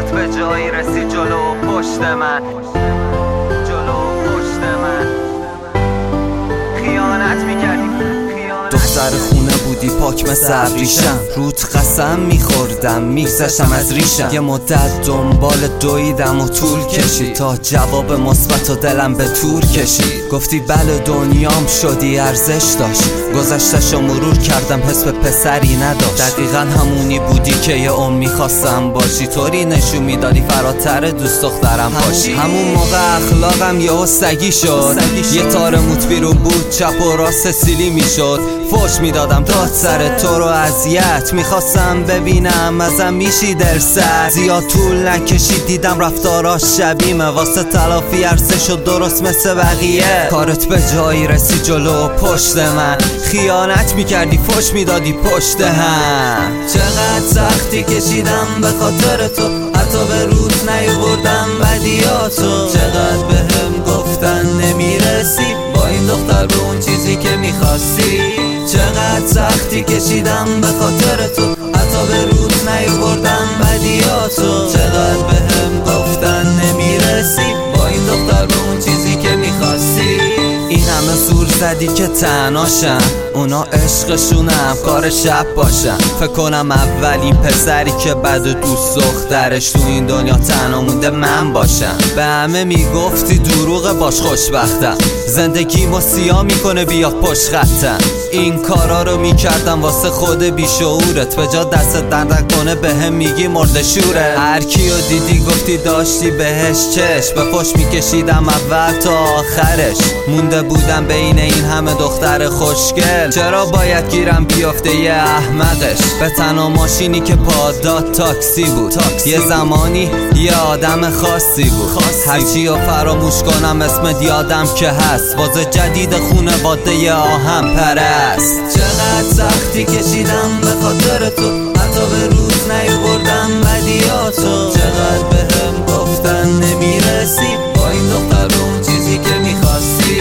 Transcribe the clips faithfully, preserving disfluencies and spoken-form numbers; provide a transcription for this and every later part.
کارت به جایی رسی جلو و پشت من، جلو و پشت من خیانت میکردی. دختر خونه بودی پاک مثل ابریشم، روت قسم میخوردم میگذشتم از ریشم. یه مدت دنبال دویدم و طول کشید تا جواب مثبت و دلم به تور کشید. گفتی بله دنیام شدی ارزش داشت، گذشتشو مرور کردم حس به پسری نداشت. دقیقا همونی بودی که یه عمر میخواستم باشی، طوری نشون میدادی فراتر دوست دخترم باشی. همون موقع اخلاقم یهو سگی شد، یه تار موت بیرون بود چپ و راست سیلی میشد. فوش میدادم داد سر تو رو اذیت، میخواستم ببینم ازم میشی درصد. زیاد طول نکشید دیدم رفتاراش شبیمه، واسه تلافی عرصه شد درست مثل بقیه. کارت به جایی رسی جلو و پشت من، خیانت میکردی فوش میدادی پشت هم. چقدر سختی کشیدم به خاطر تو، حتی به روت نیاوردم بدیاتو. چقدر بهم گفتن نمیرسی با این دختر به اون چیزی که میخواستی. چقدر سختی کشیدم به خاطر تو، حتی به روت نیاوردم بدیاتو. چقدر بهم گفتن نمیرسی با این دختر به اون چیزی که میخواستی. این همه زور زدی که تنهاشم، اونا عشقشونم کار شب باشم. فکر کنم اولین پسری که بعد دوست دخترش تو این دنیا تنها مونده من باشم. به همه میگفتی دروغ باش خوشبختم، زندگیمو سیاه میکنه بیا پشت خطم. این کارا رو میکردم واسه خود بیشعورت، به جا دست درد کنه به هم میگی مرد شوره. هر کیو دیدی گفتی داشتی بهش چشم، به پشت میکشیدم اول تا آخرش. مونده بودم بین این همه دختر خوشگل، چرا باید گیرم بیافته یه احمقش. به تنها ماشینی که پاداد تاکسی بود، تاکسی یه زمانی یه آدم خاصی بود. هرچی رو فراموش کنم اسم یادم که هست، واسه جدید خونواده یه آهم پرست. چقدر سختی کشیدم به خاطر تو، حتی به روت نیاوردم بدیاتو. چقدر بهم گفتن نمیرسی با این دختر به اون چیزی که میخواستی.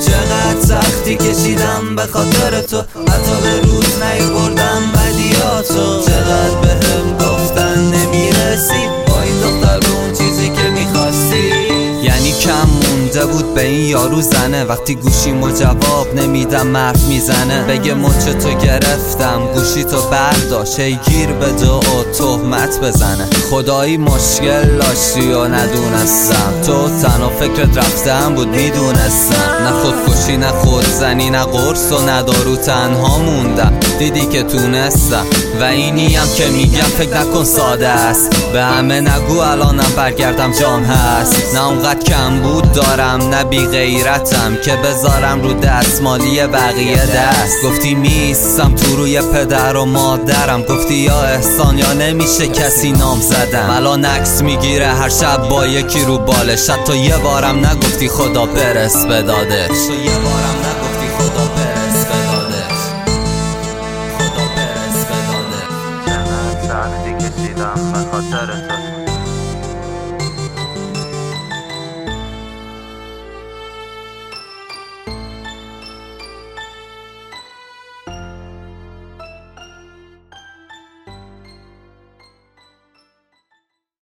چقدر سختی کشیدم به خاطر تو، حتی به روت نیاوردم بدیاتو. چقدر بهم گفتن نمیرسی با این دختر به اون چیزی که میخواستی. یعنی کم مونده بود به این یارو زنه، وقتی گوشیمو جواب نمیدم حرف میزنه. بگه مچ تو گرفتم گوشی تو برداشت، هی گیر بده و تهمت بزنه. خدایی مشکل داشتی و ندونستم، تو تنها فکرت رفتم بود میدونستم. نه خودکشی نه خودزنی نه قرص و نه دارو، تنها موندم دیدی که تونستم. و اینیم که میگم فکر نکن ساده است، به همه نگو الانم برگردم جام هست. نه اونقدر کم بود دارم نه بی غیرتم که بذارم رو دستمالی بقیه دست. گفتی میستم تو روی پدر و مادرم، گفتی یا احسان یا نمیشه کسی نام زدم. الان عکس میگیره هر شب با یکی رو بالش، حتی یه بارم نگفتی خدا برس به دادش.